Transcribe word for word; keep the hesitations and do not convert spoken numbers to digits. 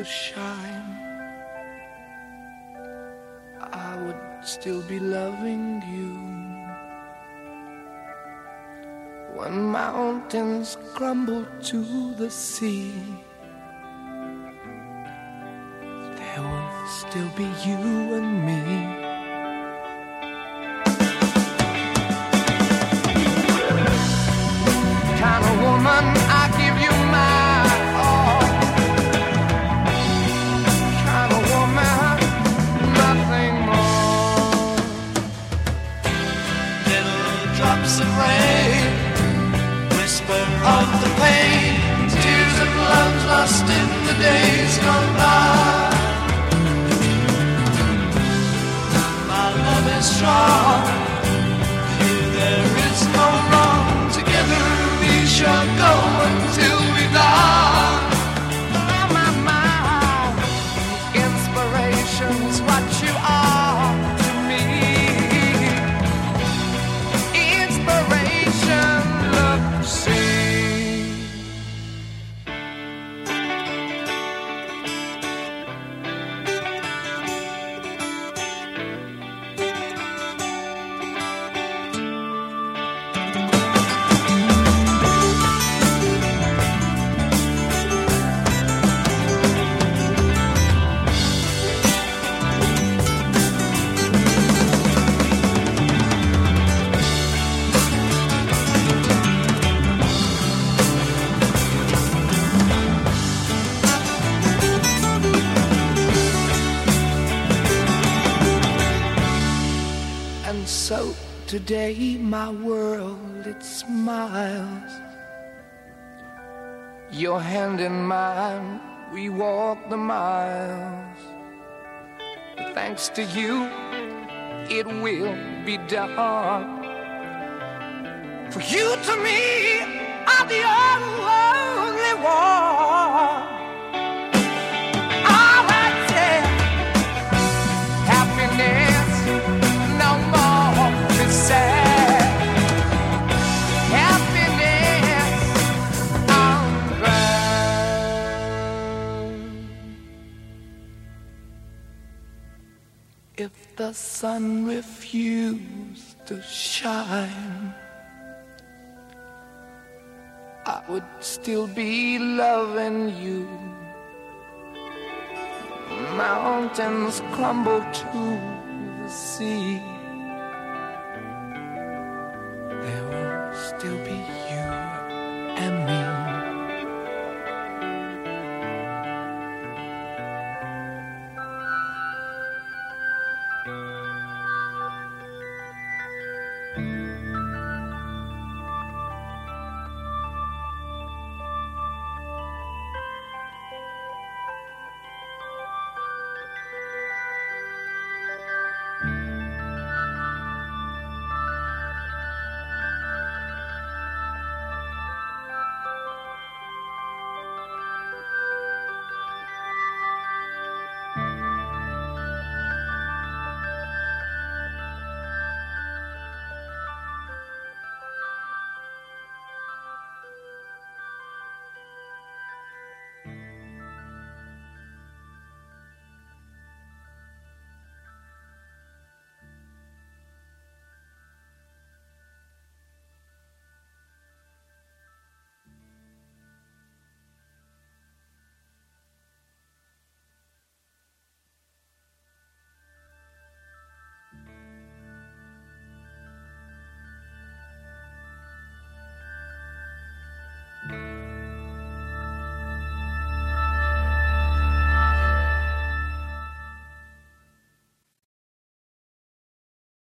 shine, I would still be loving you. When mountains crumble to the sea, there will still be you and me. Kind of woman, I give you my all. Kind of woman, nothing more. Little drops of rain, whisper of the pain, tears of love lost in the days gone by. My love is strong, here there is no wrong. Together we shall go until we die. Oh, my, my, inspiration's what you are to me. Inspiration, look, see. So today my world, it smiles. Your hand in mine, we walk the miles. Thanks to you, it will be done. For you to me are the only one. All I say, happiness. Sad happiness on ground. If the sun refused to shine, I would still be loving you. Mountains crumble to the sea,